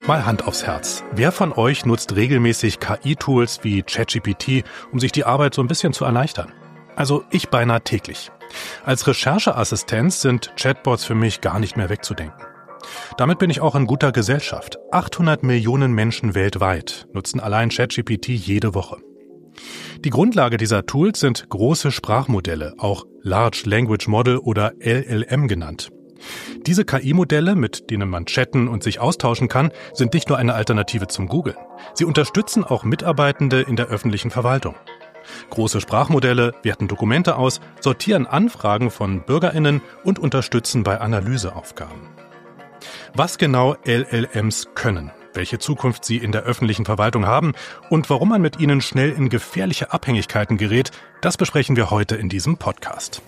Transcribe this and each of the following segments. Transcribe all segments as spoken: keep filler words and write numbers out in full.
Mal Hand aufs Herz. Wer von euch nutzt regelmäßig K I-Tools wie ChatGPT, um sich die Arbeit so ein bisschen zu erleichtern? Also ich beinahe täglich. Als Rechercheassistenz sind Chatbots für mich gar nicht mehr wegzudenken. Damit bin ich auch in guter Gesellschaft. achthundert Millionen Menschen weltweit nutzen allein ChatGPT jede Woche. Die Grundlage dieser Tools sind große Sprachmodelle, auch Large Language Model oder L L M genannt. Diese K I-Modelle, mit denen man chatten und sich austauschen kann, sind nicht nur eine Alternative zum Googlen. Sie unterstützen auch Mitarbeitende in der öffentlichen Verwaltung. Große Sprachmodelle werten Dokumente aus, sortieren Anfragen von BürgerInnen und unterstützen bei Analyseaufgaben. Was genau L L Ms können, welche Zukunft sie in der öffentlichen Verwaltung haben und warum man mit ihnen schnell in gefährliche Abhängigkeiten gerät, das besprechen wir heute in diesem Podcast.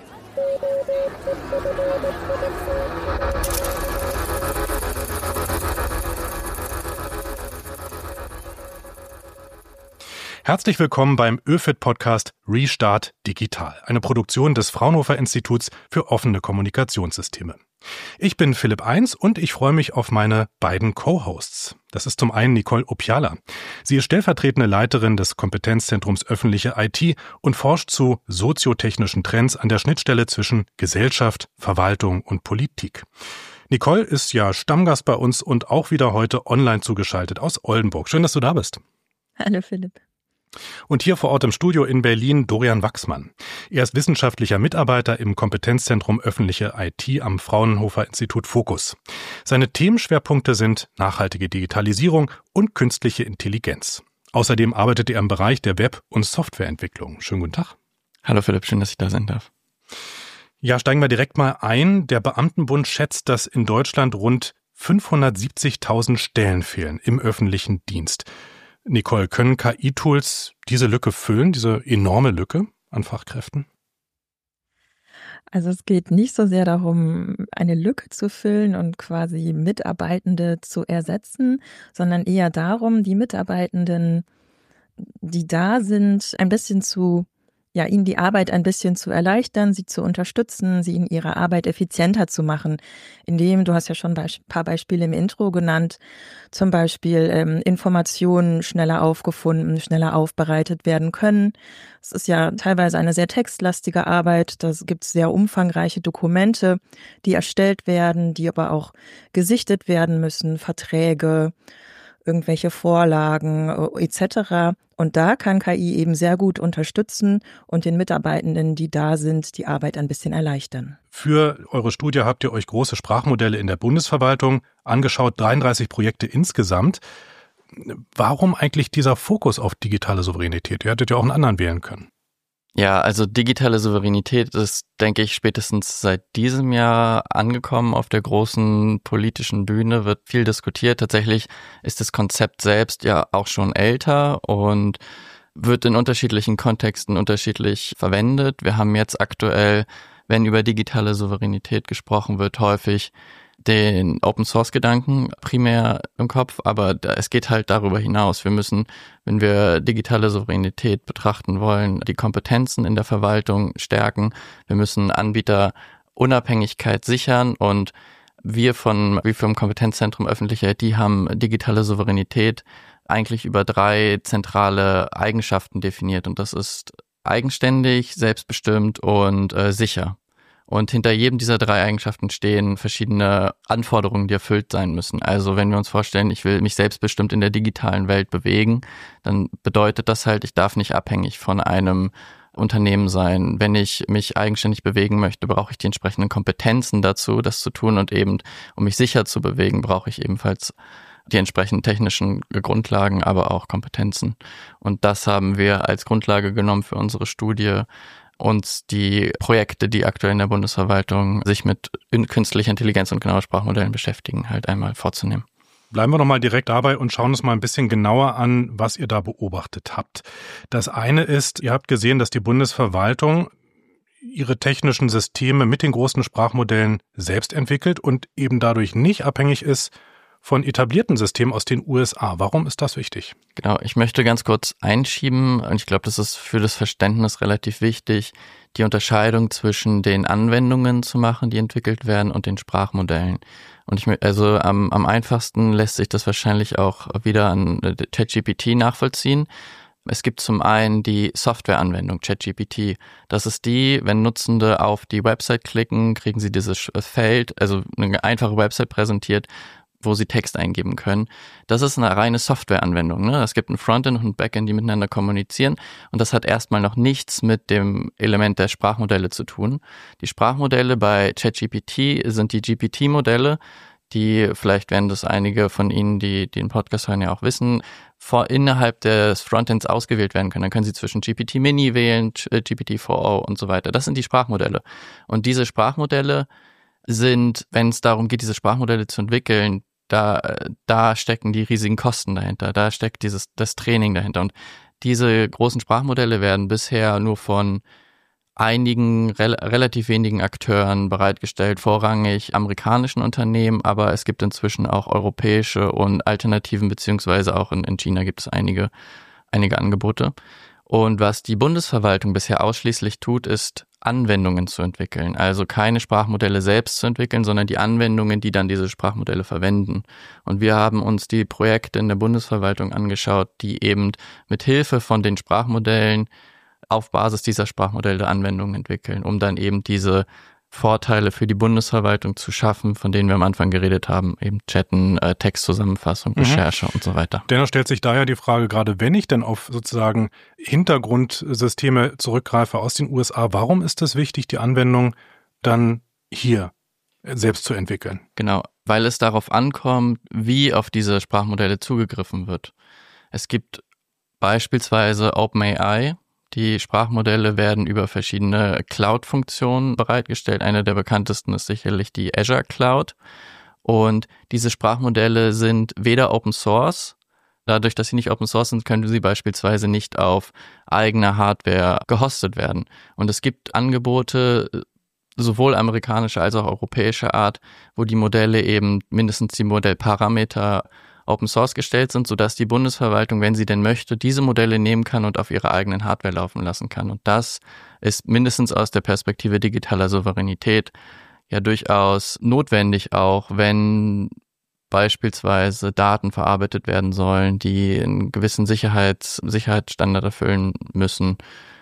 Herzlich willkommen beim ÖFIT-Podcast Restart Digital, eine Produktion des Fraunhofer Instituts für offene Kommunikationssysteme. Ich bin Philipp Eins und ich freue mich auf meine beiden Co-Hosts. Das ist zum einen Nicole Opiala. Sie ist stellvertretende Leiterin des Kompetenzzentrums Öffentliche I T und forscht zu soziotechnischen Trends an der Schnittstelle zwischen Gesellschaft, Verwaltung und Politik. Nicole ist ja Stammgast bei uns und auch wieder heute online zugeschaltet aus Oldenburg. Schön, dass du da bist. Hallo Philipp. Und hier vor Ort im Studio in Berlin Dorian Wachsmann. Er ist wissenschaftlicher Mitarbeiter im Kompetenzzentrum Öffentliche I T am Fraunhofer Institut Focus. Seine Themenschwerpunkte sind nachhaltige Digitalisierung und künstliche Intelligenz. Außerdem arbeitet er im Bereich der Web- und Softwareentwicklung. Schönen guten Tag. Hallo Philipp, schön, dass ich da sein darf. Ja, steigen wir direkt mal ein. Der Beamtenbund schätzt, dass in Deutschland rund fünfhundertsiebzigtausend Stellen fehlen im öffentlichen Dienst. Nicole, können K I-Tools diese Lücke füllen, diese enorme Lücke an Fachkräften? Also es geht nicht so sehr darum, eine Lücke zu füllen und quasi Mitarbeitende zu ersetzen, sondern eher darum, die Mitarbeitenden, die da sind, ein bisschen zu, ja, ihnen die Arbeit ein bisschen zu erleichtern, sie zu unterstützen, sie in ihrer Arbeit effizienter zu machen, indem, du hast ja schon ein paar Beispiele im Intro genannt, zum Beispiel ähm, Informationen schneller aufgefunden, schneller aufbereitet werden können. Es ist ja teilweise eine sehr textlastige Arbeit, da gibt es sehr umfangreiche Dokumente, die erstellt werden, die aber auch gesichtet werden müssen, Verträge, irgendwelche Vorlagen et cetera. Und da kann K I eben sehr gut unterstützen und den Mitarbeitenden, die da sind, die Arbeit ein bisschen erleichtern. Für eure Studie habt ihr euch große Sprachmodelle in der Bundesverwaltung angeschaut, dreiunddreißig Projekte insgesamt. Warum eigentlich dieser Fokus auf digitale Souveränität? Ihr hättet ja auch einen anderen wählen können. Ja, also digitale Souveränität ist, denke ich, spätestens seit diesem Jahr angekommen auf der großen politischen Bühne, wird viel diskutiert. Tatsächlich ist das Konzept selbst ja auch schon älter und wird in unterschiedlichen Kontexten unterschiedlich verwendet. Wir haben jetzt aktuell, wenn über digitale Souveränität gesprochen wird, häufig den Open-Source-Gedanken primär im Kopf, aber es geht halt darüber hinaus. Wir müssen, wenn wir digitale Souveränität betrachten wollen, die Kompetenzen in der Verwaltung stärken. Wir müssen Anbieterunabhängigkeit sichern und wir von, wie vom Kompetenzzentrum Öffentliche I T haben digitale Souveränität eigentlich über drei zentrale Eigenschaften definiert und das ist eigenständig, selbstbestimmt und äh, sicher. Und hinter jedem dieser drei Eigenschaften stehen verschiedene Anforderungen, die erfüllt sein müssen. Also wenn wir uns vorstellen, ich will mich selbstbestimmt in der digitalen Welt bewegen, dann bedeutet das halt, ich darf nicht abhängig von einem Unternehmen sein. Wenn ich mich eigenständig bewegen möchte, brauche ich die entsprechenden Kompetenzen dazu, das zu tun. Und eben, um mich sicher zu bewegen, brauche ich ebenfalls die entsprechenden technischen Grundlagen, aber auch Kompetenzen. Und das haben wir als Grundlage genommen für unsere Studie, uns die Projekte, die aktuell in der Bundesverwaltung sich mit künstlicher Intelligenz und genauer Sprachmodellen beschäftigen, halt einmal vorzunehmen. Bleiben wir noch mal direkt dabei und schauen uns mal ein bisschen genauer an, was ihr da beobachtet habt. Das eine ist, ihr habt gesehen, dass die Bundesverwaltung ihre technischen Systeme mit den großen Sprachmodellen selbst entwickelt und eben dadurch nicht abhängig ist von etablierten Systemen aus den U S A. Warum ist das wichtig? Genau, ich möchte ganz kurz einschieben, und ich glaube, das ist für das Verständnis relativ wichtig, die Unterscheidung zwischen den Anwendungen zu machen, die entwickelt werden, und den Sprachmodellen. Und ich, also am, am einfachsten lässt sich das wahrscheinlich auch wieder an ChatGPT nachvollziehen. Es gibt zum einen die Softwareanwendung ChatGPT. Das ist die, wenn Nutzende auf die Website klicken, kriegen sie dieses Feld, also eine einfache Website präsentiert, wo sie Text eingeben können. Das ist eine reine Softwareanwendung, ne? Es gibt ein Frontend und ein Backend, die miteinander kommunizieren, und das hat erstmal noch nichts mit dem Element der Sprachmodelle zu tun. Die Sprachmodelle bei ChatGPT sind die G P T-Modelle, die, vielleicht werden das einige von Ihnen, die, die den Podcast hören, ja auch wissen, vor, innerhalb des Frontends ausgewählt werden können. Dann können Sie zwischen G P T Mini wählen, G P T vier o und so weiter. Das sind die Sprachmodelle. Und diese Sprachmodelle sind, wenn es darum geht, diese Sprachmodelle zu entwickeln, da, da stecken die riesigen Kosten dahinter. Da steckt dieses, das Training dahinter. Und diese großen Sprachmodelle werden bisher nur von einigen, rel- relativ wenigen Akteuren bereitgestellt, vorrangig amerikanischen Unternehmen, aber es gibt inzwischen auch europäische und Alternativen, beziehungsweise auch in, in China gibt es einige, einige Angebote. Und was die Bundesverwaltung bisher ausschließlich tut, ist, Anwendungen zu entwickeln. Also keine Sprachmodelle selbst zu entwickeln, sondern die Anwendungen, die dann diese Sprachmodelle verwenden. Und wir haben uns die Projekte in der Bundesverwaltung angeschaut, die eben mit Hilfe von den Sprachmodellen auf Basis dieser Sprachmodelle Anwendungen entwickeln, um dann eben diese Vorteile für die Bundesverwaltung zu schaffen, von denen wir am Anfang geredet haben, eben Chatten, äh, Textzusammenfassung, Recherche mhm. und so weiter. Dennoch stellt sich daher die Frage, gerade wenn ich denn auf sozusagen Hintergrundsysteme zurückgreife aus den U S A, warum ist es wichtig, die Anwendung dann hier selbst zu entwickeln? Genau, weil es darauf ankommt, wie auf diese Sprachmodelle zugegriffen wird. Es gibt beispielsweise OpenAI. Die Sprachmodelle werden über verschiedene Cloud-Funktionen bereitgestellt. Eine der bekanntesten ist sicherlich die Azure Cloud. Und diese Sprachmodelle sind weder Open Source. Dadurch, dass sie nicht Open Source sind, können sie beispielsweise nicht auf eigener Hardware gehostet werden. Und es gibt Angebote, sowohl amerikanischer als auch europäischer Art, wo die Modelle eben mindestens die Modellparameter Open Source gestellt sind, sodass die Bundesverwaltung, wenn sie denn möchte, diese Modelle nehmen kann und auf ihrer eigenen Hardware laufen lassen kann. Und das ist mindestens aus der Perspektive digitaler Souveränität ja durchaus notwendig, auch wenn beispielsweise Daten verarbeitet werden sollen, die einen gewissen Sicherheits, Sicherheitsstandard erfüllen müssen,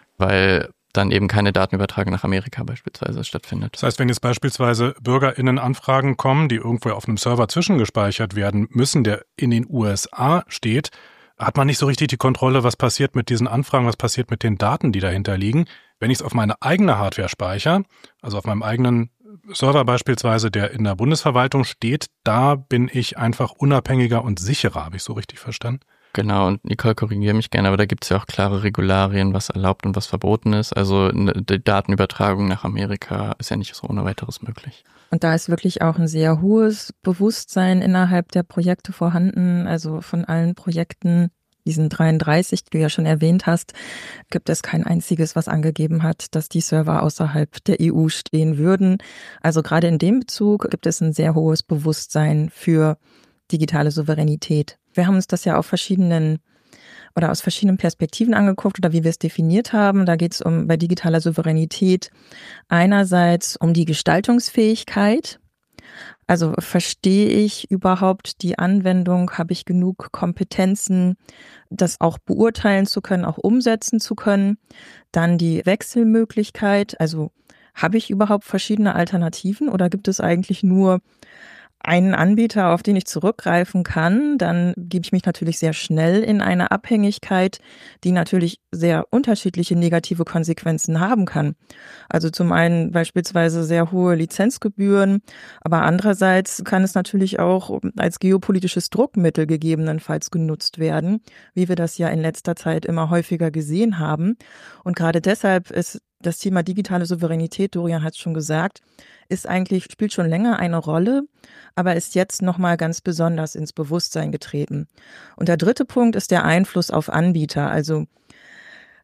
weil dann eben keine Datenübertragung nach Amerika beispielsweise stattfindet. Das heißt, wenn jetzt beispielsweise BürgerInnen-Anfragen kommen, die irgendwo auf einem Server zwischengespeichert werden müssen, der in den U S A steht, hat man nicht so richtig die Kontrolle, was passiert mit diesen Anfragen, was passiert mit den Daten, die dahinter liegen. Wenn ich es auf meine eigene Hardware speichere, also auf meinem eigenen Server beispielsweise, der in der Bundesverwaltung steht, da bin ich einfach unabhängiger und sicherer, habe ich so richtig verstanden? Genau, und Nicole, korrigiere mich gerne, aber da gibt es ja auch klare Regularien, was erlaubt und was verboten ist. Also die Datenübertragung nach Amerika ist ja nicht so ohne weiteres möglich. Und da ist wirklich auch ein sehr hohes Bewusstsein innerhalb der Projekte vorhanden. Also von allen Projekten, diesen dreiunddreißig, die du ja schon erwähnt hast, gibt es kein einziges, was angegeben hat, dass die Server außerhalb der E U stehen würden. Also gerade in dem Bezug gibt es ein sehr hohes Bewusstsein für digitale Souveränität. Wir haben uns das ja auf verschiedenen oder aus verschiedenen Perspektiven angeguckt oder wie wir es definiert haben. Da geht es um bei digitaler Souveränität einerseits um die Gestaltungsfähigkeit. Also verstehe ich überhaupt die Anwendung? Habe ich genug Kompetenzen, das auch beurteilen zu können, auch umsetzen zu können? Dann die Wechselmöglichkeit. Also habe ich überhaupt verschiedene Alternativen oder gibt es eigentlich nur einen Anbieter, auf den ich zurückgreifen kann, dann gebe ich mich natürlich sehr schnell in eine Abhängigkeit, die natürlich sehr unterschiedliche negative Konsequenzen haben kann. Also zum einen beispielsweise sehr hohe Lizenzgebühren, aber andererseits kann es natürlich auch als geopolitisches Druckmittel gegebenenfalls genutzt werden, wie wir das ja in letzter Zeit immer häufiger gesehen haben. Und gerade deshalb ist das Thema digitale Souveränität, Dorian hat es schon gesagt, ist eigentlich, spielt schon länger eine Rolle, aber ist jetzt nochmal ganz besonders ins Bewusstsein getreten. Und der dritte Punkt ist der Einfluss auf Anbieter. Also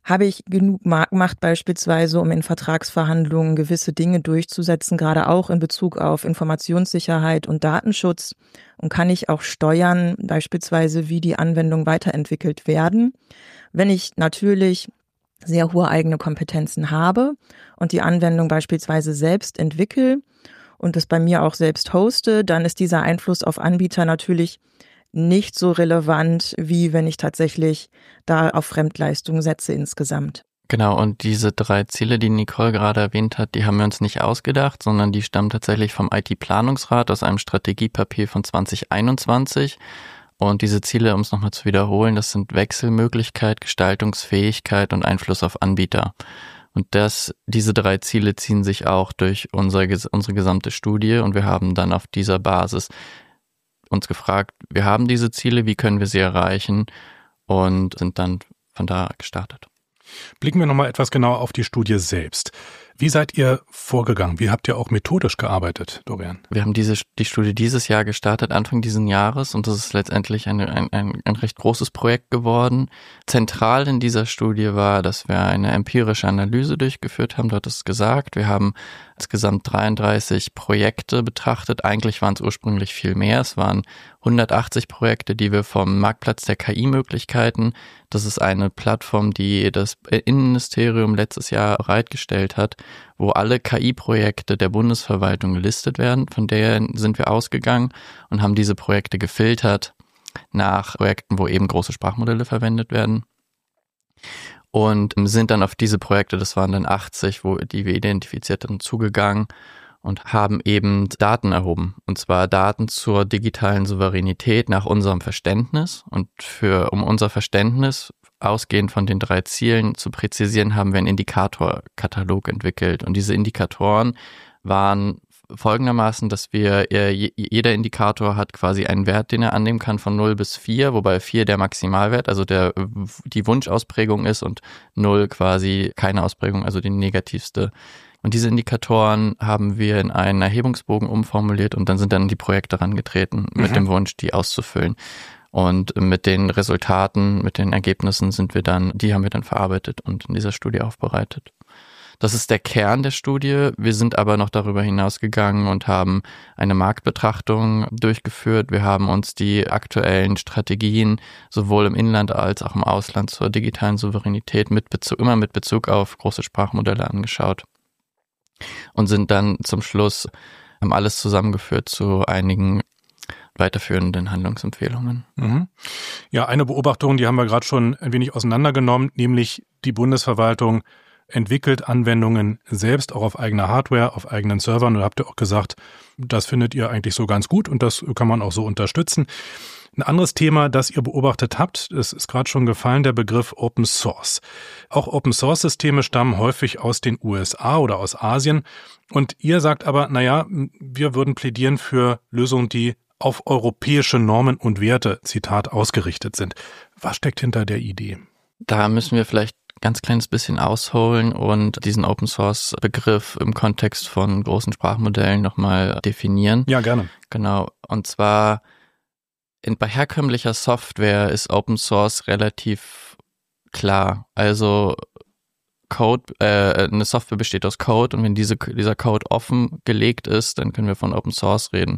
Habe ich genug Marktmacht beispielsweise, um in Vertragsverhandlungen gewisse Dinge durchzusetzen, gerade auch in Bezug auf Informationssicherheit und Datenschutz? Und kann ich auch steuern, beispielsweise wie die Anwendungen weiterentwickelt werden? Wenn ich natürlich sehr hohe eigene Kompetenzen habe und die Anwendung beispielsweise selbst entwickle und es bei mir auch selbst hoste, dann ist dieser Einfluss auf Anbieter natürlich nicht so relevant, wie wenn ich tatsächlich da auf Fremdleistungen setze insgesamt. Genau, und diese drei Ziele, die Nicole gerade erwähnt hat, die haben wir uns nicht ausgedacht, sondern die stammen tatsächlich vom I T-Planungsrat aus einem Strategiepapier von zwanzig einundzwanzig. Und diese Ziele, um es nochmal zu wiederholen, das sind Wechselmöglichkeit, Gestaltungsfähigkeit und Einfluss auf Anbieter. Und das, diese drei Ziele ziehen sich auch durch unsere, unsere gesamte Studie und wir haben dann auf dieser Basis uns gefragt, wir haben diese Ziele, wie können wir sie erreichen und sind dann von da gestartet. Blicken wir nochmal etwas genauer auf die Studie selbst. Wie seid ihr vorgegangen? Wie habt ihr auch methodisch gearbeitet, Dorian? Wir haben diese die Studie dieses Jahr gestartet, Anfang diesen Jahres, und das ist letztendlich eine, ein, ein, ein recht großes Projekt geworden. Zentral in dieser Studie war, dass wir eine empirische Analyse durchgeführt haben, du hattest es gesagt. Wir haben insgesamt dreiunddreißig Projekte betrachtet. Eigentlich waren es ursprünglich viel mehr. Es waren hundertachtzig Projekte, die wir vom Marktplatz der K I-Möglichkeiten, das ist eine Plattform, die das Innenministerium letztes Jahr bereitgestellt hat, wo alle K I-Projekte der Bundesverwaltung gelistet werden. Von der sind wir ausgegangen und haben diese Projekte gefiltert nach Projekten, wo eben große Sprachmodelle verwendet werden. Und sind dann auf diese Projekte, das waren dann achtzig, wo die wir identifiziert haben, zugegangen und haben eben Daten erhoben. Und zwar Daten zur digitalen Souveränität nach unserem Verständnis. Und für um unser Verständnis, ausgehend von den drei Zielen zu präzisieren, haben wir einen Indikatorkatalog entwickelt. Und diese Indikatoren waren folgendermaßen, dass wir, jeder Indikator hat quasi einen Wert, den er annehmen kann von null bis vier, wobei vier der Maximalwert, also der die Wunschausprägung ist und null quasi keine Ausprägung, also die negativste. Und diese Indikatoren haben wir in einen Erhebungsbogen umformuliert und dann sind dann die Projekte herangetreten mit mhm. dem Wunsch, die auszufüllen. Und mit den Resultaten, mit den Ergebnissen sind wir dann, die haben wir dann verarbeitet und in dieser Studie aufbereitet. Das ist der Kern der Studie. Wir sind aber noch darüber hinausgegangen und haben eine Marktbetrachtung durchgeführt. Wir haben uns die aktuellen Strategien sowohl im Inland als auch im Ausland zur digitalen Souveränität mit Bezug, immer mit Bezug auf große Sprachmodelle angeschaut und sind dann zum Schluss, haben alles zusammengeführt zu einigen weiterführenden Handlungsempfehlungen. Mhm. Ja, eine Beobachtung, die haben wir gerade schon ein wenig auseinandergenommen, nämlich die Bundesverwaltung entwickelt Anwendungen selbst, auch auf eigener Hardware, auf eigenen Servern. Und da habt ihr auch gesagt, das findet ihr eigentlich so ganz gut und das kann man auch so unterstützen. Ein anderes Thema, das ihr beobachtet habt, das ist gerade schon gefallen, der Begriff Open Source. Auch Open Source Systeme stammen häufig aus den U S A oder aus Asien. Und ihr sagt aber, naja, wir würden plädieren für Lösungen, die auf europäische Normen und Werte, Zitat, ausgerichtet sind. Was steckt hinter der Idee? Da müssen wir vielleicht ganz kleines bisschen ausholen und diesen Open-Source-Begriff im Kontext von großen Sprachmodellen nochmal definieren. Ja, gerne. Genau, und zwar in, bei herkömmlicher Software ist Open-Source relativ klar. Also Code, äh, eine Software besteht aus Code und wenn diese, dieser Code offen gelegt ist, dann können wir von Open-Source reden.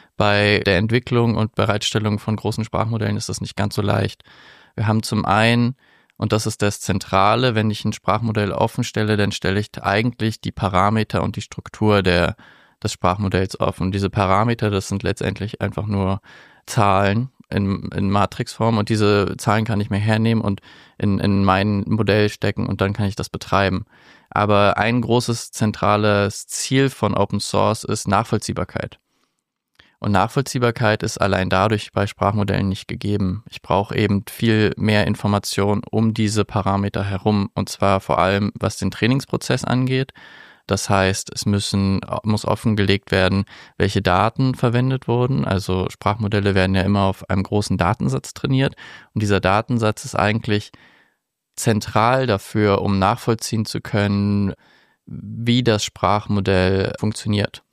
Bei der Entwicklung und Bereitstellung von großen Sprachmodellen ist das nicht ganz so leicht. Wir haben zum einen, und das ist das Zentrale, wenn ich ein Sprachmodell offen stelle, dann stelle ich eigentlich die Parameter und die Struktur der, des Sprachmodells offen. Diese Parameter, das sind letztendlich einfach nur Zahlen in, in Matrixform und diese Zahlen kann ich mir hernehmen und in, in mein Modell stecken und dann kann ich das betreiben. Aber ein großes zentrales Ziel von Open Source ist Nachvollziehbarkeit. Und Nachvollziehbarkeit ist allein dadurch bei Sprachmodellen nicht gegeben. Ich brauche eben viel mehr Information um diese Parameter herum und zwar vor allem, was den Trainingsprozess angeht. Das heißt, es müssen, muss offengelegt werden, welche Daten verwendet wurden. Also Sprachmodelle werden ja immer auf einem großen Datensatz trainiert und dieser Datensatz ist eigentlich zentral dafür, um nachvollziehen zu können, wie das Sprachmodell funktioniert.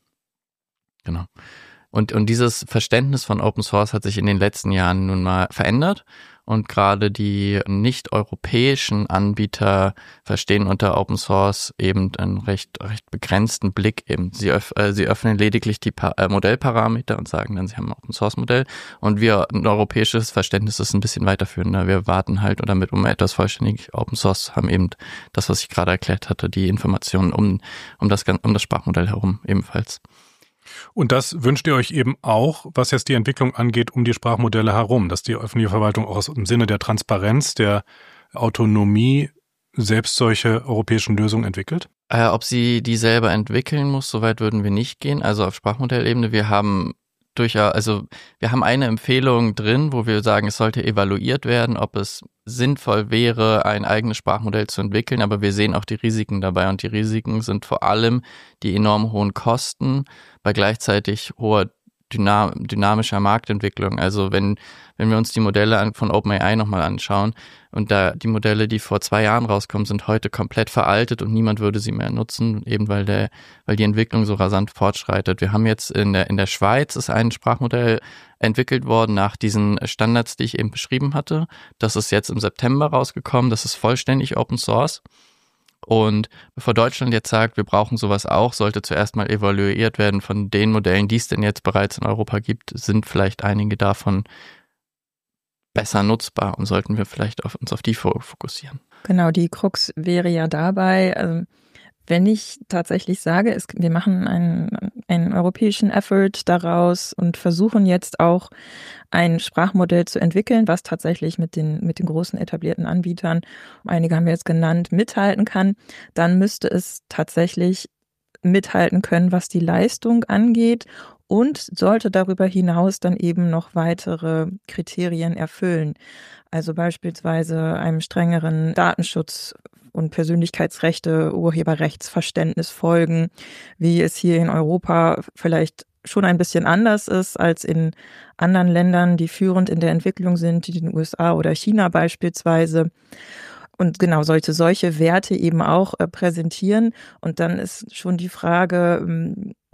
Genau. Und, und dieses Verständnis von Open Source hat sich in den letzten Jahren nun mal verändert Und gerade die nicht-europäischen Anbieter verstehen unter Open Source eben einen recht, recht begrenzten Blick eben. Sie, öff, äh, sie öffnen lediglich die pa- äh, Modellparameter und sagen dann, sie haben ein Open Source Modell. Und wir, ein europäisches Verständnis ist ein bisschen weiterführender. Wir warten halt oder mit um etwas vollständig Open Source haben eben das, was ich gerade erklärt hatte, die Informationen um, um das, um das Sprachmodell herum ebenfalls. Und das wünscht ihr euch eben auch, was jetzt die Entwicklung angeht, um die Sprachmodelle herum, dass die öffentliche Verwaltung auch aus, im Sinne der Transparenz, der Autonomie selbst solche europäischen Lösungen entwickelt? Äh, ob sie die selber entwickeln muss, soweit würden wir nicht gehen. Also auf Sprachmodellebene, wir haben durchaus, also wir haben eine Empfehlung drin, wo wir sagen, es sollte evaluiert werden, ob es sinnvoll wäre, ein eigenes Sprachmodell zu entwickeln, aber wir sehen auch die Risiken dabei und die Risiken sind vor allem die enorm hohen Kosten bei gleichzeitig hoher dynam- dynamischer Marktentwicklung. Also wenn wenn wir uns die Modelle von OpenAI nochmal anschauen und da die Modelle, die vor zwei Jahren rauskommen, sind heute komplett veraltet und niemand würde sie mehr nutzen, eben weil der weil die Entwicklung so rasant fortschreitet. Wir haben jetzt in der in der Schweiz ist ein Sprachmodell entwickelt worden nach diesen Standards, die ich eben beschrieben hatte. Das ist jetzt im September rausgekommen. Das ist vollständig Open Source. Und bevor Deutschland jetzt sagt, wir brauchen sowas auch, sollte zuerst mal evaluiert werden von den Modellen, die es denn jetzt bereits in Europa gibt, sind vielleicht einige davon besser nutzbar und sollten wir vielleicht auf uns auf die fokussieren. Genau, die Krux wäre ja dabei, also wenn ich tatsächlich sage, es, wir machen einen, einen europäischen Effort daraus und versuchen jetzt auch ein Sprachmodell zu entwickeln, was tatsächlich mit den, mit den großen etablierten Anbietern, einige haben wir jetzt genannt, mithalten kann, dann müsste es tatsächlich mithalten können, was die Leistung angeht und sollte darüber hinaus dann eben noch weitere Kriterien erfüllen. Also beispielsweise einem strengeren Datenschutz und Persönlichkeitsrechte, Urheberrechtsverständnis folgen, wie es hier in Europa vielleicht schon ein bisschen anders ist als in anderen Ländern, die führend in der Entwicklung sind, wie den U S A oder China beispielsweise. Und genau sollte solche Werte eben auch äh, präsentieren. Und dann ist schon die Frage,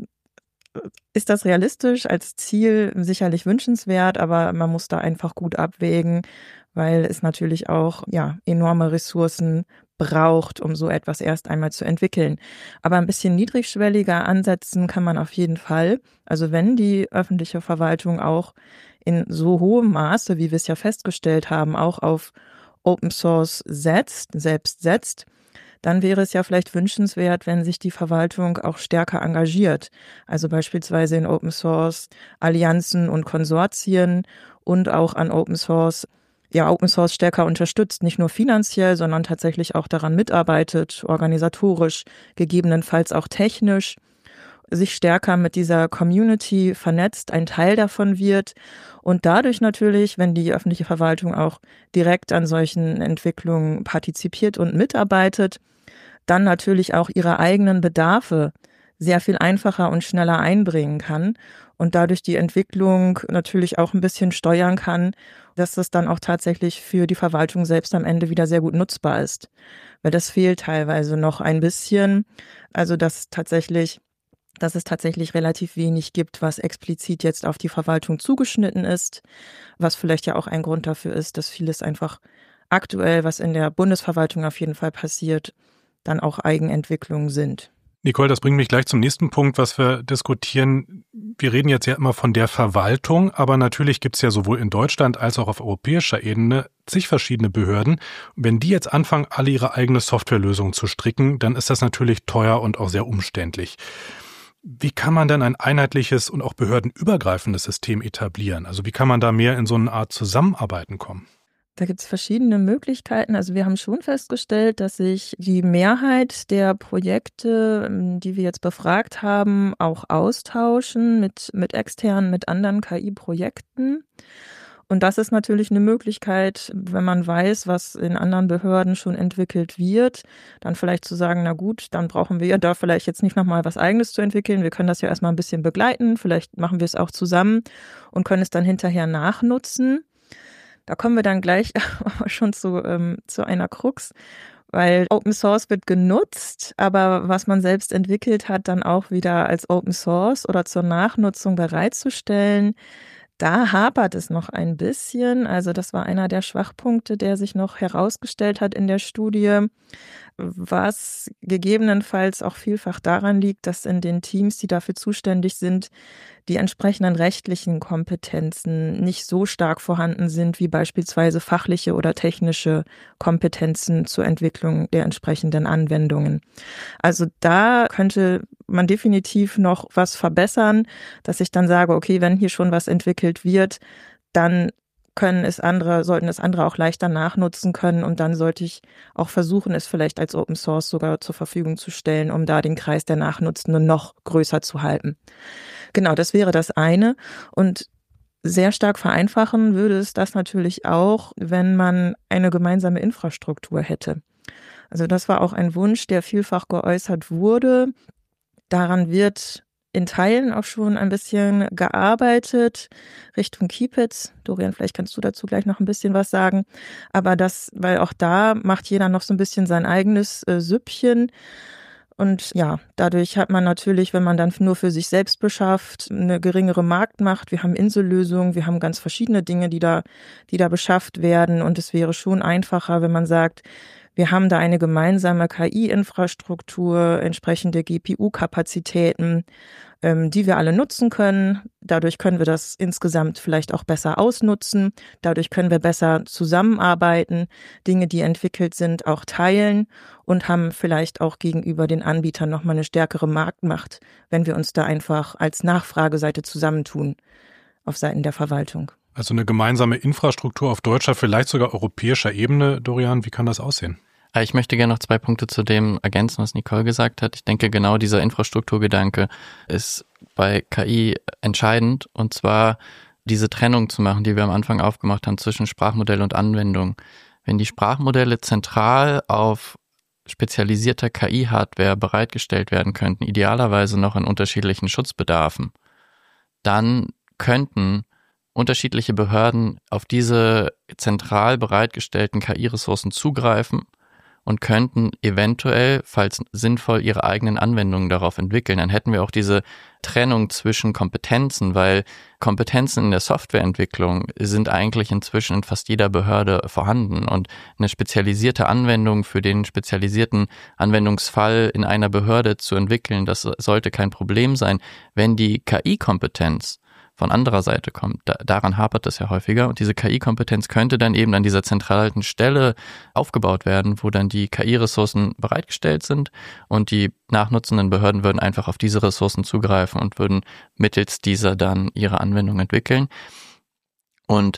ist das realistisch als Ziel? Sicherlich wünschenswert, aber man muss da einfach gut abwägen, weil es natürlich auch ja enorme Ressourcen braucht, um so etwas erst einmal zu entwickeln. Aber ein bisschen niedrigschwelliger ansetzen kann man auf jeden Fall. Also wenn die öffentliche Verwaltung auch in so hohem Maße, wie wir es ja festgestellt haben, auch auf Open Source setzt, selbst setzt, dann wäre es ja vielleicht wünschenswert, wenn sich die Verwaltung auch stärker engagiert. Also beispielsweise in Open Source Allianzen und Konsortien und auch an Open Source ja, Open Source stärker unterstützt, nicht nur finanziell, sondern tatsächlich auch daran mitarbeitet, organisatorisch, gegebenenfalls auch technisch, sich stärker mit dieser Community vernetzt, ein Teil davon wird und dadurch natürlich, wenn die öffentliche Verwaltung auch direkt an solchen Entwicklungen partizipiert und mitarbeitet, dann natürlich auch ihre eigenen Bedarfe sehr viel einfacher und schneller einbringen kann und dadurch die Entwicklung natürlich auch ein bisschen steuern kann, dass das dann auch tatsächlich für die Verwaltung selbst am Ende wieder sehr gut nutzbar ist. Weil das fehlt teilweise noch ein bisschen. Also dass tatsächlich, dass es tatsächlich relativ wenig gibt, was explizit jetzt auf die Verwaltung zugeschnitten ist, was vielleicht ja auch ein Grund dafür ist, dass vieles einfach aktuell, was in der Bundesverwaltung auf jeden Fall passiert, dann auch Eigenentwicklungen sind. Nicole, das bringt mich gleich zum nächsten Punkt, was wir diskutieren. Wir reden jetzt ja immer von der Verwaltung, aber natürlich gibt es ja sowohl in Deutschland als auch auf europäischer Ebene zig verschiedene Behörden. Wenn die jetzt anfangen, alle ihre eigene Softwarelösung zu stricken, dann ist das natürlich teuer und auch sehr umständlich. Wie kann man denn ein einheitliches und auch behördenübergreifendes System etablieren? Also wie kann man da mehr in so eine Art Zusammenarbeiten kommen? Da gibt es verschiedene Möglichkeiten. Also wir haben schon festgestellt, dass sich die Mehrheit der Projekte, die wir jetzt befragt haben, auch austauschen mit, mit externen, mit anderen K I-Projekten. Und das ist natürlich eine Möglichkeit, wenn man weiß, was in anderen Behörden schon entwickelt wird, dann vielleicht zu sagen, na gut, dann brauchen wir da vielleicht jetzt nicht nochmal was Eigenes zu entwickeln. Wir können das ja erstmal ein bisschen begleiten. Vielleicht machen wir es auch zusammen und können es dann hinterher nachnutzen. Da kommen wir dann gleich schon zu, ähm, zu einer Krux, weil Open Source wird genutzt, aber was man selbst entwickelt hat, dann auch wieder als Open Source oder zur Nachnutzung bereitzustellen, Da hapert es noch ein bisschen. Also das war einer der Schwachpunkte, der sich noch herausgestellt hat in der Studie, was gegebenenfalls auch vielfach daran liegt, dass in den Teams, die dafür zuständig sind, die entsprechenden rechtlichen Kompetenzen nicht so stark vorhanden sind, wie beispielsweise fachliche oder technische Kompetenzen zur Entwicklung der entsprechenden Anwendungen. Also da könnte man definitiv noch was verbessern, dass ich dann sage, okay, wenn hier schon was entwickelt wird, dann können es andere, sollten es andere auch leichter nachnutzen können und dann sollte ich auch versuchen, es vielleicht als Open Source sogar zur Verfügung zu stellen, um da den Kreis der Nachnutzenden noch größer zu halten. Genau, das wäre das eine und sehr stark vereinfachen würde es das natürlich auch, wenn man eine gemeinsame Infrastruktur hätte. Also das war auch ein Wunsch, der vielfach geäußert wurde. Daran wird in Teilen auch schon ein bisschen gearbeitet Richtung Keepit. Dorian, vielleicht kannst du dazu gleich noch ein bisschen was sagen. Aber das, weil auch da macht jeder noch so ein bisschen sein eigenes äh, Süppchen. Und ja, dadurch hat man natürlich, wenn man dann nur für sich selbst beschafft, eine geringere Marktmacht. Wir haben Insellösungen, wir haben ganz verschiedene Dinge, die da, die da beschafft werden. Und es wäre schon einfacher, wenn man sagt, wir haben da eine gemeinsame K I-Infrastruktur, entsprechende G P U-Kapazitäten, ähm, die wir alle nutzen können. Dadurch können wir das insgesamt vielleicht auch besser ausnutzen. Dadurch können wir besser zusammenarbeiten, Dinge, die entwickelt sind, auch teilen und haben vielleicht auch gegenüber den Anbietern nochmal eine stärkere Marktmacht, wenn wir uns da einfach als Nachfrageseite zusammentun auf Seiten der Verwaltung. Also eine gemeinsame Infrastruktur auf deutscher, vielleicht sogar europäischer Ebene. Dorian, wie kann das aussehen? Ich möchte gerne noch zwei Punkte zu dem ergänzen, was Nicole gesagt hat. Ich denke, genau dieser Infrastrukturgedanke ist bei K I entscheidend, und zwar diese Trennung zu machen, die wir am Anfang aufgemacht haben zwischen Sprachmodell und Anwendung. Wenn die Sprachmodelle zentral auf spezialisierter K I-Hardware bereitgestellt werden könnten, idealerweise noch in unterschiedlichen Schutzbedarfen, dann könnten unterschiedliche Behörden auf diese zentral bereitgestellten K I-Ressourcen zugreifen und könnten eventuell, falls sinnvoll, ihre eigenen Anwendungen darauf entwickeln. Dann hätten wir auch diese Trennung zwischen Kompetenzen, weil Kompetenzen in der Softwareentwicklung sind eigentlich inzwischen in fast jeder Behörde vorhanden, und eine spezialisierte Anwendung für den spezialisierten Anwendungsfall in einer Behörde zu entwickeln, das sollte kein Problem sein. Wenn die K I-Kompetenz von anderer Seite kommt, da, daran hapert es ja häufiger, und diese K I-Kompetenz könnte dann eben an dieser zentralen Stelle aufgebaut werden, wo dann die K I-Ressourcen bereitgestellt sind und die nachnutzenden Behörden würden einfach auf diese Ressourcen zugreifen und würden mittels dieser dann ihre Anwendung entwickeln. Und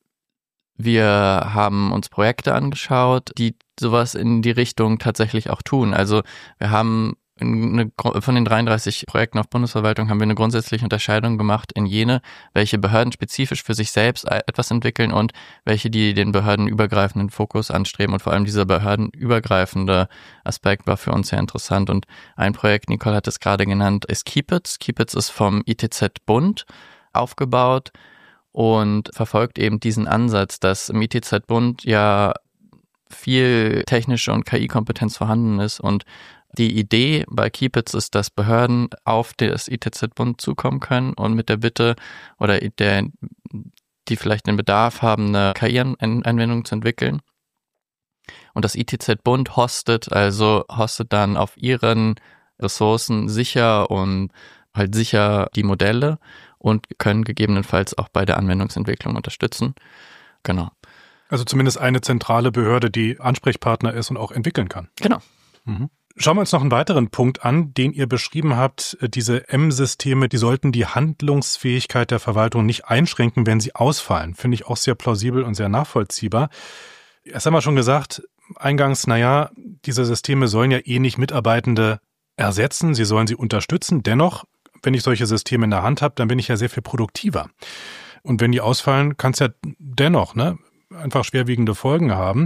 wir haben uns Projekte angeschaut, die sowas in die Richtung tatsächlich auch tun. Also wir haben Eine, von den dreiunddreißig Projekten auf Bundesverwaltung haben wir eine grundsätzliche Unterscheidung gemacht in jene, welche Behörden spezifisch für sich selbst etwas entwickeln und welche, die den behördenübergreifenden Fokus anstreben. Und vor allem dieser behördenübergreifende Aspekt war für uns sehr interessant. Und ein Projekt, Nicole hat es gerade genannt, ist Keepit. Keepit ist vom I T Z-Bund aufgebaut und verfolgt eben diesen Ansatz, dass im I T Z-Bund ja viel technische und K I-Kompetenz vorhanden ist, und die Idee bei Keepit ist, dass Behörden auf das I T Z-Bund zukommen können und mit der Bitte oder der, die vielleicht den Bedarf haben, eine K I-Anwendung zu entwickeln. Und das I T Z-Bund hostet, also hostet dann auf ihren Ressourcen sicher und halt sicher die Modelle und können gegebenenfalls auch bei der Anwendungsentwicklung unterstützen. Genau. Also zumindest eine zentrale Behörde, die Ansprechpartner ist und auch entwickeln kann. Genau. Mhm. Schauen wir uns noch einen weiteren Punkt an, den ihr beschrieben habt. Diese M-Systeme, die sollten die Handlungsfähigkeit der Verwaltung nicht einschränken, wenn sie ausfallen. Finde ich auch sehr plausibel und sehr nachvollziehbar. Erst haben wir schon gesagt, eingangs, naja, diese Systeme sollen ja eh nicht Mitarbeitende ersetzen, sie sollen sie unterstützen. Dennoch, wenn ich solche Systeme in der Hand habe, dann bin ich ja sehr viel produktiver. Und wenn die ausfallen, kann es ja dennoch ne, einfach schwerwiegende Folgen haben.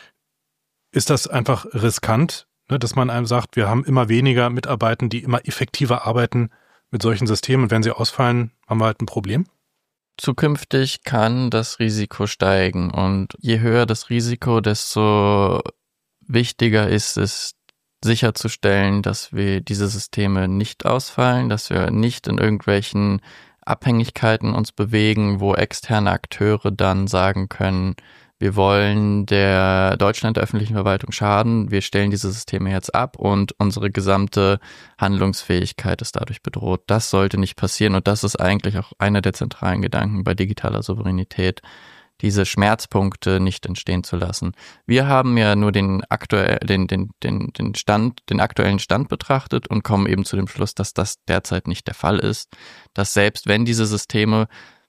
Ist das einfach riskant, dass man einem sagt, wir haben immer weniger Mitarbeitende, die immer effektiver arbeiten mit solchen Systemen, und wenn sie ausfallen, haben wir halt ein Problem? Zukünftig kann das Risiko steigen, und je höher das Risiko, desto wichtiger ist es, sicherzustellen, dass wir diese Systeme nicht ausfallen, dass wir nicht in irgendwelchen Abhängigkeiten uns bewegen, wo externe Akteure dann sagen können, wir wollen der Deutschland der öffentlichen Verwaltung schaden, wir stellen diese Systeme jetzt ab und unsere gesamte Handlungsfähigkeit ist dadurch bedroht. Das sollte nicht passieren und das ist eigentlich auch einer der zentralen Gedanken bei digitaler Souveränität, diese Schmerzpunkte nicht entstehen zu lassen. Wir haben ja nur den aktuell, den, den, den, den Stand, den aktuellen Stand betrachtet und kommen eben zu dem Schluss, dass das derzeit nicht der Fall ist, dass selbst wenn diese Systeme,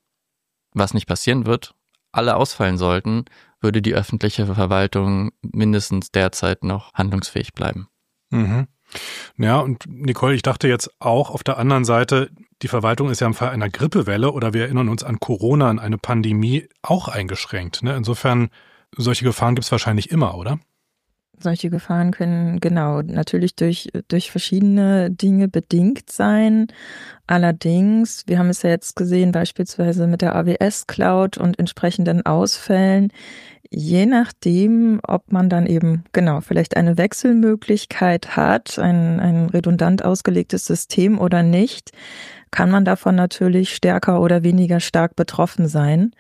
was nicht passieren wird, alle ausfallen sollten, würde die öffentliche Verwaltung mindestens derzeit noch handlungsfähig bleiben. Mhm. Ja, und Nicole, ich dachte jetzt auch auf der anderen Seite, die Verwaltung ist ja im Fall einer Grippewelle oder wir erinnern uns an Corona, an eine Pandemie, auch eingeschränkt. Ne? Insofern, solche Gefahren gibt es wahrscheinlich immer, oder? Solche Gefahren können genau natürlich durch, durch verschiedene Dinge bedingt sein. Allerdings, wir haben es ja jetzt gesehen, beispielsweise mit der A W S-Cloud und entsprechenden Ausfällen, je nachdem, ob man dann eben genau vielleicht eine Wechselmöglichkeit hat, ein, ein redundant ausgelegtes System oder nicht, kann man davon natürlich stärker oder weniger stark betroffen sein.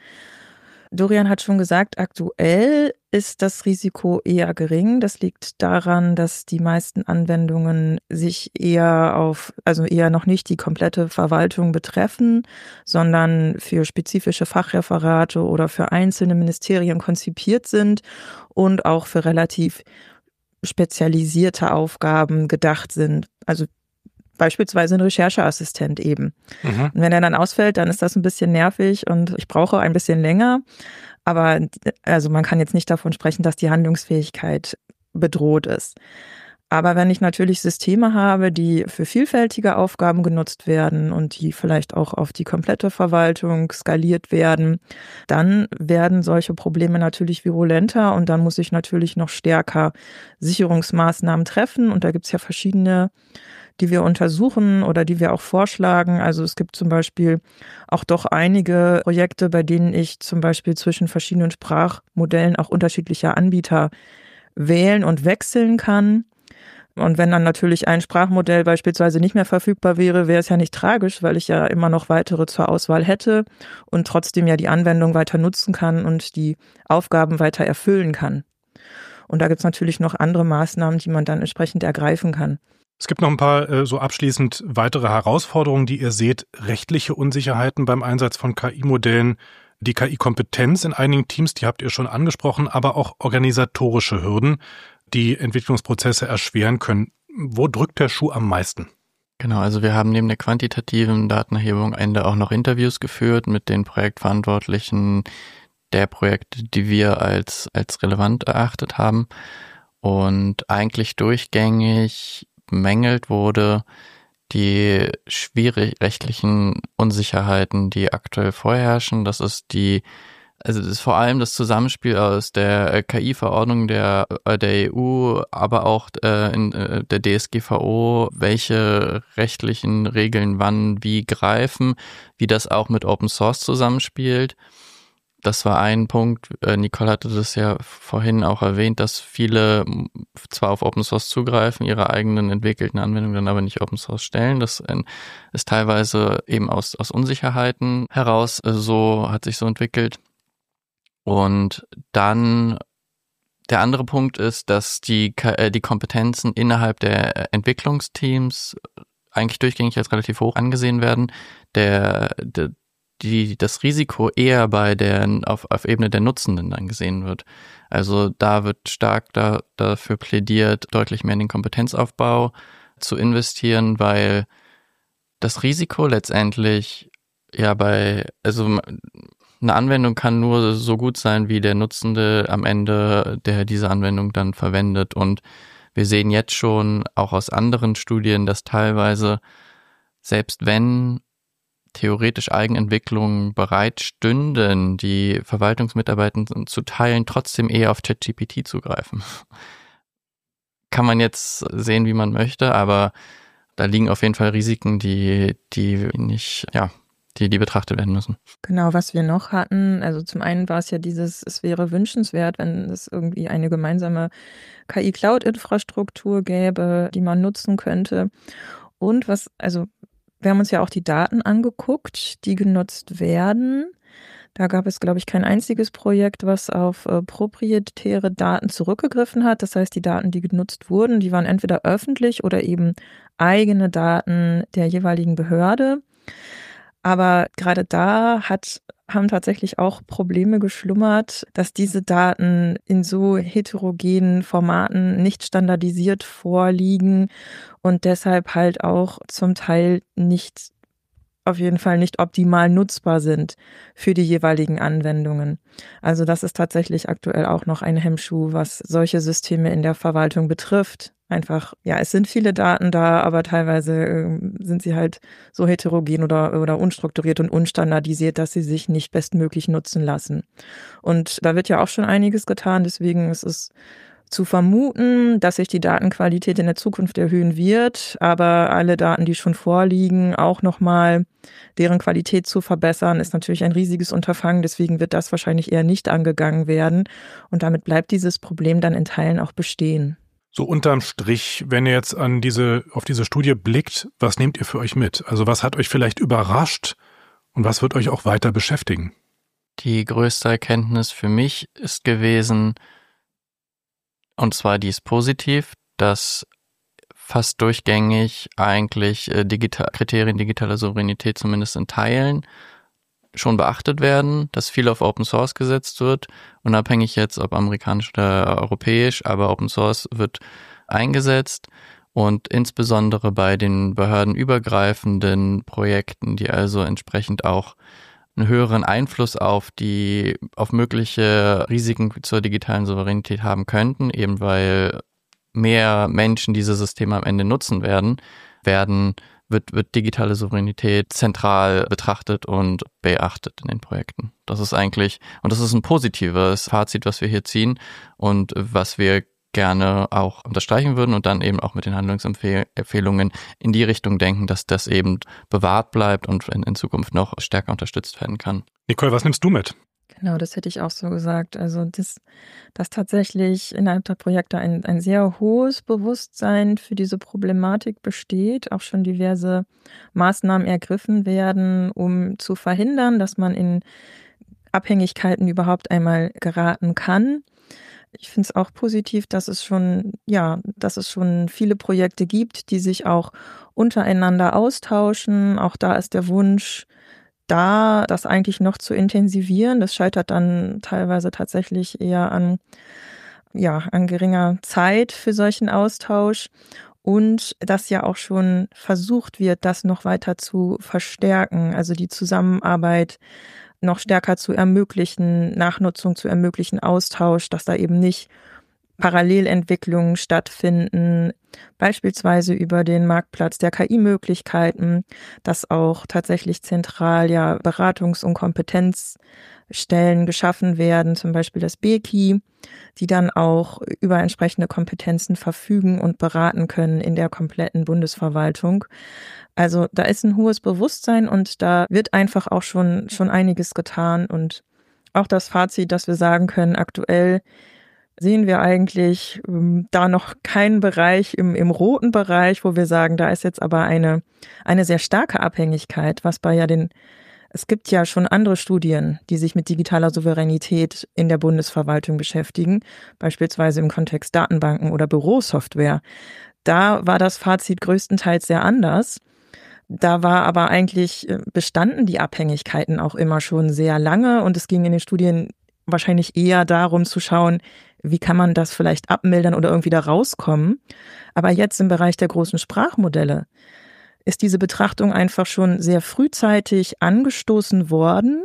Dorian hat schon gesagt, aktuell ist das Risiko eher gering. Das liegt daran, dass die meisten Anwendungen sich eher auf, also eher noch nicht die komplette Verwaltung betreffen, sondern für spezifische Fachreferate oder für einzelne Ministerien konzipiert sind und auch für relativ spezialisierte Aufgaben gedacht sind. Also beispielsweise ein Rechercheassistent eben. Mhm. Und wenn er dann ausfällt, dann ist das ein bisschen nervig und ich brauche ein bisschen länger. Aber also man kann jetzt nicht davon sprechen, dass die Handlungsfähigkeit bedroht ist. Aber wenn ich natürlich Systeme habe, die für vielfältige Aufgaben genutzt werden und die vielleicht auch auf die komplette Verwaltung skaliert werden, dann werden solche Probleme natürlich virulenter und dann muss ich natürlich noch stärker Sicherungsmaßnahmen treffen. Und da gibt es ja verschiedene, die wir untersuchen oder die wir auch vorschlagen. Also es gibt zum Beispiel auch doch einige Projekte, bei denen ich zum Beispiel zwischen verschiedenen Sprachmodellen auch unterschiedlicher Anbieter wählen und wechseln kann. Und wenn dann natürlich ein Sprachmodell beispielsweise nicht mehr verfügbar wäre, wäre es ja nicht tragisch, weil ich ja immer noch weitere zur Auswahl hätte und trotzdem ja die Anwendung weiter nutzen kann und die Aufgaben weiter erfüllen kann. Und da gibt es natürlich noch andere Maßnahmen, die man dann entsprechend ergreifen kann. Es gibt noch ein paar äh, so abschließend weitere Herausforderungen, die ihr seht. Rechtliche Unsicherheiten beim Einsatz von K I-Modellen, die K I-Kompetenz in einigen Teams, die habt ihr schon angesprochen, aber auch organisatorische Hürden, die Entwicklungsprozesse erschweren können. Wo drückt der Schuh am meisten? Genau, also wir haben neben der quantitativen Datenerhebung am Ende auch noch Interviews geführt mit den Projektverantwortlichen der Projekte, die wir als, als relevant erachtet haben. Und eigentlich durchgängig bemängelt wurde die schwierig rechtlichen Unsicherheiten, die aktuell vorherrschen. Das ist die, also das ist vor allem das Zusammenspiel aus der K I-Verordnung der, der E U, aber auch äh, in äh, der D S G V O, welche rechtlichen Regeln wann wie greifen, wie das auch mit Open Source zusammenspielt. Das war ein Punkt. Nicole hatte das ja vorhin auch erwähnt, dass viele zwar auf Open Source zugreifen, ihre eigenen entwickelten Anwendungen dann aber nicht Open Source stellen. Das ist teilweise eben aus, aus Unsicherheiten heraus, so hat sich so entwickelt. Und dann der andere Punkt ist, dass die, die Kompetenzen innerhalb der Entwicklungsteams eigentlich durchgängig als relativ hoch angesehen werden. Der, der die das Risiko eher bei der auf, auf Ebene der Nutzenden dann gesehen wird. Also da wird stark da, dafür plädiert, deutlich mehr in den Kompetenzaufbau zu investieren, weil das Risiko letztendlich ja bei, also eine Anwendung kann nur so gut sein, wie der Nutzende am Ende, der diese Anwendung dann verwendet. Und wir sehen jetzt schon auch aus anderen Studien, dass teilweise, selbst wenn theoretisch Eigenentwicklungen bereit stünden, die Verwaltungsmitarbeiter zu teilen, trotzdem eher auf ChatGPT zugreifen. Kann man jetzt sehen, wie man möchte, aber da liegen auf jeden Fall Risiken, die, die nicht, ja, die, die betrachtet werden müssen. Genau, was wir noch hatten, also zum einen war es ja dieses, es wäre wünschenswert, wenn es irgendwie eine gemeinsame K I-Cloud-Infrastruktur gäbe, die man nutzen könnte. Und was, also Wir haben uns ja auch die Daten angeguckt, die genutzt werden. Da gab es, glaube ich, kein einziges Projekt, was auf äh, proprietäre Daten zurückgegriffen hat. Das heißt, die Daten, die genutzt wurden, die waren entweder öffentlich oder eben eigene Daten der jeweiligen Behörde. Aber gerade da hat, haben tatsächlich auch Probleme geschlummert, dass diese Daten in so heterogenen Formaten nicht standardisiert vorliegen und deshalb halt auch zum Teil nicht, auf jeden Fall nicht optimal nutzbar sind für die jeweiligen Anwendungen. Also das ist tatsächlich aktuell auch noch ein Hemmschuh, was solche Systeme in der Verwaltung betrifft. Einfach, ja, es sind viele Daten da, aber teilweise äh, sind sie halt so heterogen oder, oder unstrukturiert und unstandardisiert, dass sie sich nicht bestmöglich nutzen lassen. Und da wird ja auch schon einiges getan, deswegen ist es zu vermuten, dass sich die Datenqualität in der Zukunft erhöhen wird, aber alle Daten, die schon vorliegen, auch nochmal deren Qualität zu verbessern, ist natürlich ein riesiges Unterfangen, deswegen wird das wahrscheinlich eher nicht angegangen werden und damit bleibt dieses Problem dann in Teilen auch bestehen. So unterm Strich, wenn ihr jetzt an diese, auf diese Studie blickt, was nehmt ihr für euch mit? Also was hat euch vielleicht überrascht und was wird euch auch weiter beschäftigen? Die größte Erkenntnis für mich ist gewesen, und zwar die ist positiv, dass fast durchgängig eigentlich äh, digital, Kriterien digitaler Souveränität zumindest in Teilen schon beachtet werden, dass viel auf Open Source gesetzt wird, unabhängig jetzt ob amerikanisch oder europäisch, aber Open Source wird eingesetzt und insbesondere bei den behördenübergreifenden Projekten, die also entsprechend auch einen höheren Einfluss auf die, auf mögliche Risiken zur digitalen Souveränität haben könnten, eben weil mehr Menschen diese Systeme am Ende nutzen werden, werden Wird, wird digitale Souveränität zentral betrachtet und beachtet in den Projekten. Das ist eigentlich, und das ist ein positives Fazit, was wir hier ziehen und was wir gerne auch unterstreichen würden und dann eben auch mit den Handlungsempfehlungen in die Richtung denken, dass das eben bewahrt bleibt und in, in Zukunft noch stärker unterstützt werden kann. Nicole, was nimmst du mit? Genau, das hätte ich auch so gesagt. Also, dass, dass tatsächlich innerhalb der Projekte ein, ein sehr hohes Bewusstsein für diese Problematik besteht, auch schon diverse Maßnahmen ergriffen werden, um zu verhindern, dass man in Abhängigkeiten überhaupt einmal geraten kann. Ich finde es auch positiv, dass es schon, ja, dass es schon viele Projekte gibt, die sich auch untereinander austauschen. Auch da ist der Wunsch da, das eigentlich noch zu intensivieren. Das scheitert dann teilweise tatsächlich eher an, ja, an geringer Zeit für solchen Austausch. Und dass ja auch schon versucht wird, das noch weiter zu verstärken, also die Zusammenarbeit noch stärker zu ermöglichen, Nachnutzung zu ermöglichen, Austausch, dass da eben nicht Parallelentwicklungen stattfinden, beispielsweise über den Marktplatz der K I-Möglichkeiten, dass auch tatsächlich zentral ja Beratungs- und Kompetenzstellen geschaffen werden, zum Beispiel das B K I, die dann auch über entsprechende Kompetenzen verfügen und beraten können in der kompletten Bundesverwaltung. Also da ist ein hohes Bewusstsein und da wird einfach auch schon, schon einiges getan und auch das Fazit, dass wir sagen können, aktuell sehen wir eigentlich ähm, da noch keinen Bereich im, im roten Bereich, wo wir sagen, da ist jetzt aber eine, eine sehr starke Abhängigkeit, was bei ja den, es gibt ja schon andere Studien, die sich mit digitaler Souveränität in der Bundesverwaltung beschäftigen, beispielsweise im Kontext Datenbanken oder Bürosoftware. Da war das Fazit größtenteils sehr anders. Da war aber eigentlich, bestanden die Abhängigkeiten auch immer schon sehr lange und es ging in den Studien wahrscheinlich eher darum zu schauen, wie kann man das vielleicht abmildern oder irgendwie da rauskommen. Aber jetzt im Bereich der großen Sprachmodelle ist diese Betrachtung einfach schon sehr frühzeitig angestoßen worden,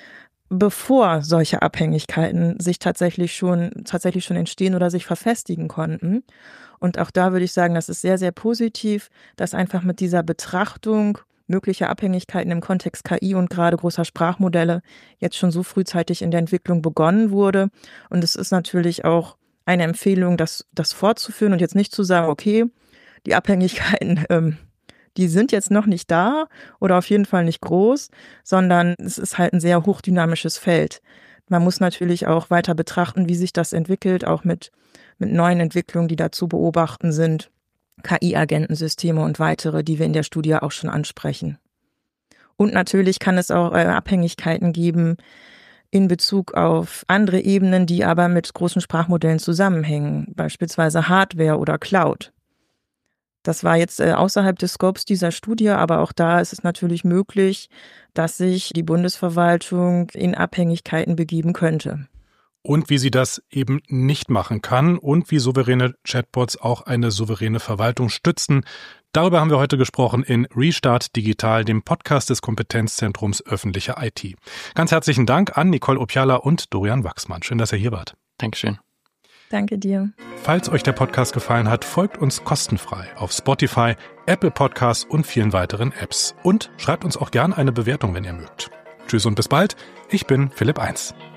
bevor solche Abhängigkeiten sich tatsächlich schon, tatsächlich schon entstehen oder sich verfestigen konnten. Und auch da würde ich sagen, das ist sehr, sehr positiv, dass einfach mit dieser Betrachtung möglicher Abhängigkeiten im Kontext K I und gerade großer Sprachmodelle jetzt schon so frühzeitig in der Entwicklung begonnen wurde. Und es ist natürlich auch eine Empfehlung, das, das fortzuführen und jetzt nicht zu sagen, okay, die Abhängigkeiten, ähm, die sind jetzt noch nicht da oder auf jeden Fall nicht groß, sondern es ist halt ein sehr hochdynamisches Feld. Man muss natürlich auch weiter betrachten, wie sich das entwickelt, auch mit, mit neuen Entwicklungen, die da zu beobachten sind. K I-Agentensysteme und weitere, die wir in der Studie auch schon ansprechen. Und natürlich kann es auch äh, Abhängigkeiten geben in Bezug auf andere Ebenen, die aber mit großen Sprachmodellen zusammenhängen, beispielsweise Hardware oder Cloud. Das war jetzt äh, außerhalb des Scopes dieser Studie, aber auch da ist es natürlich möglich, dass sich die Bundesverwaltung in Abhängigkeiten begeben könnte. Und wie sie das eben nicht machen kann und wie souveräne Chatbots auch eine souveräne Verwaltung stützen. Darüber haben wir heute gesprochen in Restart Digital, dem Podcast des Kompetenzzentrums Öffentliche I T. Ganz herzlichen Dank an Nicole Opiala und Dorian Wachsmann. Schön, dass ihr hier wart. Dankeschön. Danke dir. Falls euch der Podcast gefallen hat, folgt uns kostenfrei auf Spotify, Apple Podcasts und vielen weiteren Apps. Und schreibt uns auch gern eine Bewertung, wenn ihr mögt. Tschüss und bis bald. Ich bin Philipp Eins.